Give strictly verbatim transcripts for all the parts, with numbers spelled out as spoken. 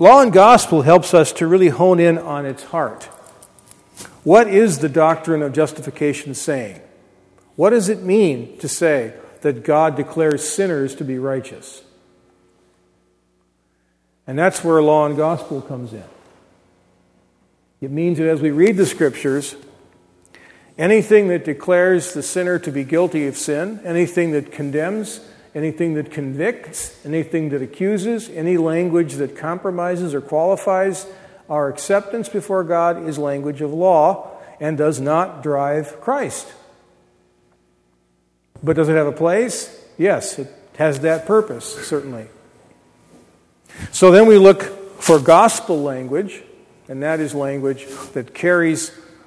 Law and Gospel helps us to really hone in on its heart. What is the doctrine of justification saying? What does it mean to say that God declares sinners to be righteous? And that's where Law and Gospel comes in. It means that as we read the Scriptures, anything that declares the sinner to be guilty of sin, anything that condemns, anything that convicts, anything that accuses, any language that compromises or qualifies our acceptance before God is language of law and does not drive Christ. But does it have a place? Yes, it has that purpose, certainly. So then we look for gospel language, and that is language that carries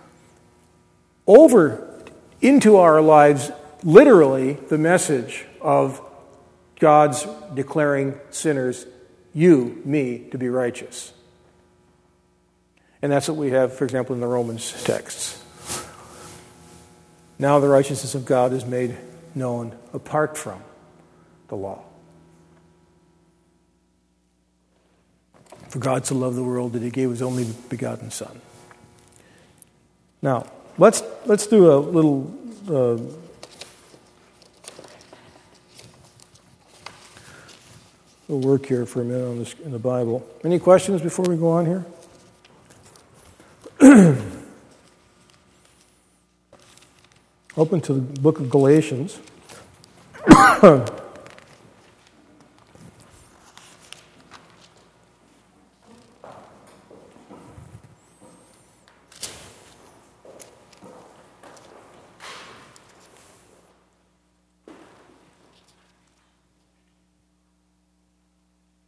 over into our lives literally the message of God's declaring sinners, you, me, to be righteous. And that's what we have, for example, in the Romans texts. Now the righteousness of God is made known apart from the law. For God so loved the world that he gave his only begotten Son. Now, let's let's do a little uh, little work here for a minute on this in the Bible. Any questions before we go on here? Open to the book of Galatians.